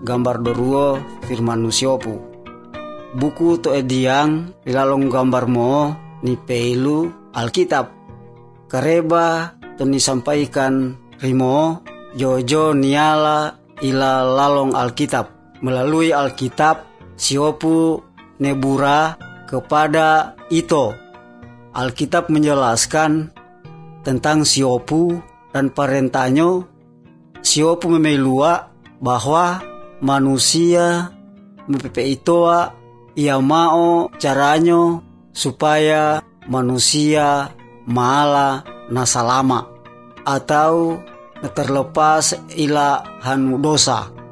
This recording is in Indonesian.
gambar doruo firman nusiopu. Buku to ediang ilalong gambar mo ni peilu Alkitab. Kareba to ni sampaikan rimo jojo niala ila lalong Alkitab. Melalui Alkitab siopu nebura kepada ito. Alkitab menjelaskan tentang siopu dan perintahnya. Siopu memelua bahwa manusia mepepetoa ia mau caranya supaya manusia maala nasalama atau terlepas ila hanu dosa.